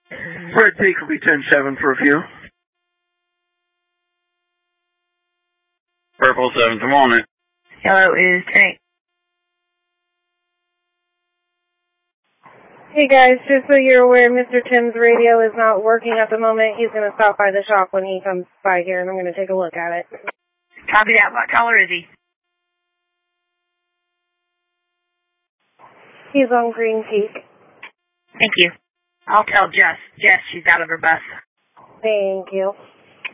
Red Peak will be 10-7 for a few. Purple 7, come on it. Yellow is 10-8. Hey guys, just so you're aware, Mr. Tim's radio is not working at the moment. He's going to stop by the shop when he comes by here, and I'm going to take a look at it. Copy that. What color is he? He's on Green Peak. Thank you. I'll tell Jess. Jess, she's out of her bus. Thank you.